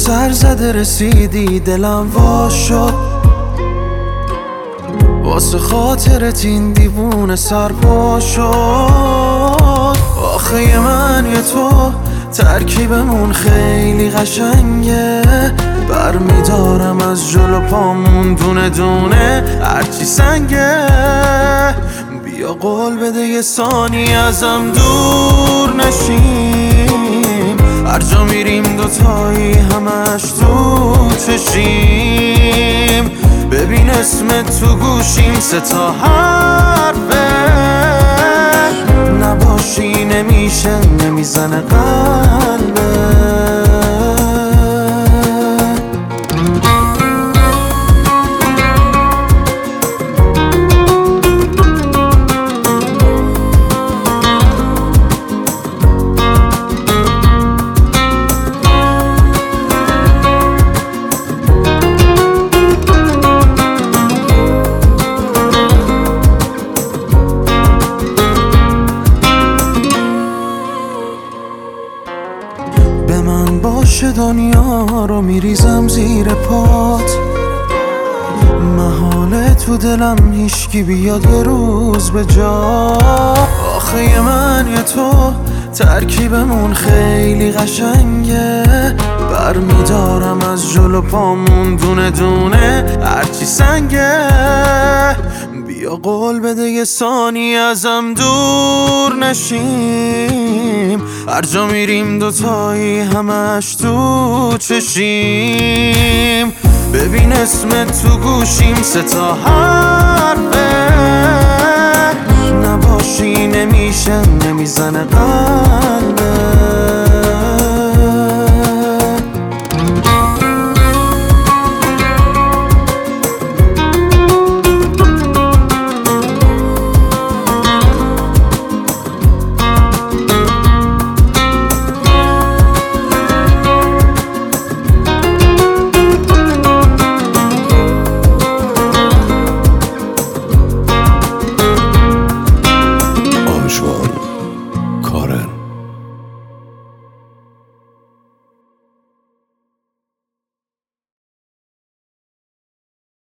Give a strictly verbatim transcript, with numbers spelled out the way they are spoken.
سر زده رسیدی دلم وا شد، واسه خاطرت این دیوونه سرپا شد. آخه من یه تو ترکیبمون خیلی قشنگه، برمیدارم از جلو پامون دونه دونه هرچی سنگه. بیا قول بده یه ثانی ازم دور نشیم، هر جا میریم دوتایی همش تو چشیم. ببین اسمت تو گوشیم سه تا حرفه، نباشی نمیشه نمیزنه قلبه. به من باشه دنیا رو میریزم زیر پات، محاله تو دلم هیچکی بیاد یه روز به جا. آخه من یه تو ترکیبمون خیلی قشنگه، برمیدارم از جلو پامون دونه دونه هرچی سنگه. بیا قول بده یه ثانی ازم دور نشیم، هر جا میریم دوتایی همش تو چشیم. ببین اسمت تو گوشیم سه تا حرفه، نباشی نمیشه نمیزنه قلب.